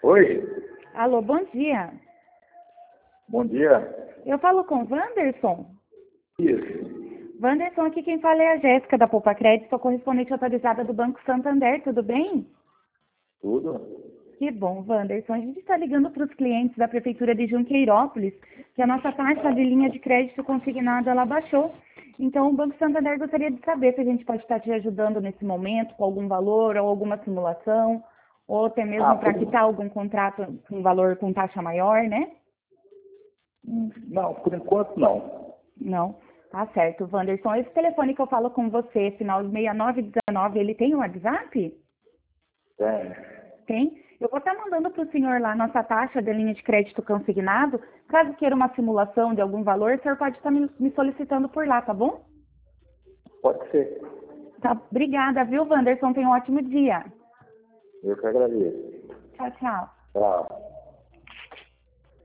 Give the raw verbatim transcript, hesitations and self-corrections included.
Oi, Alô, bom dia. bom dia. Eu falo com o Wanderson. Isso, Wanderson, aqui quem fala é a Jéssica da Poupa Crédito, sou correspondente autorizada do Banco Santander, tudo bem? tudo? Que bom, Wanderson. A gente está ligando para os clientes da Prefeitura de Junqueirópolis que a nossa taxa de linha de crédito consignada ela baixou. Então, o Banco Santander gostaria de saber se a gente pode estar te ajudando nesse momento com algum valor ou alguma simulação, ou até mesmo Ah, para por- quitar algum contrato com valor com taxa maior, né? Não, por enquanto não. Não. Tá certo, Wanderson. Esse telefone que eu falo com você, final de seis nove um nove, ele tem um WhatsApp? Tem. Tem. Eu vou estar mandando para o senhor lá nossa taxa de linha de crédito consignado. Caso queira uma simulação de algum valor, o senhor pode estar me me solicitando por lá, tá bom? Pode ser. Tá. Obrigada, viu, Wanderson? Tenha um ótimo dia. Eu que agradeço. Tchau, tchau. Tchau.